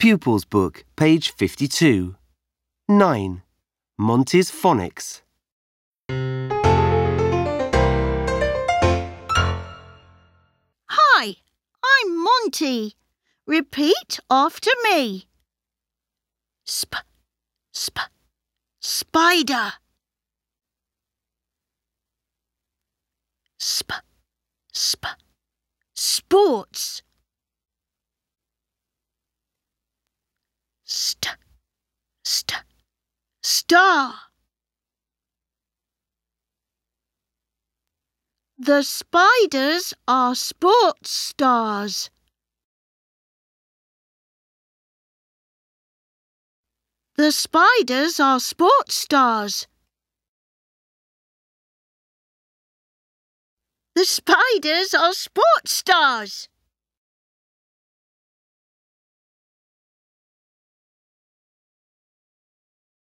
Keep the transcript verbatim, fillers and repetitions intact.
Pupils Book, page fifty-two. nine. Monty's Phonics. Hi, I'm Monty. Repeat after me. Sp, sp, spider. Sp, sp, sports. St, st, star. The spiders are sports stars. The spiders are sports stars. The spiders are sports stars.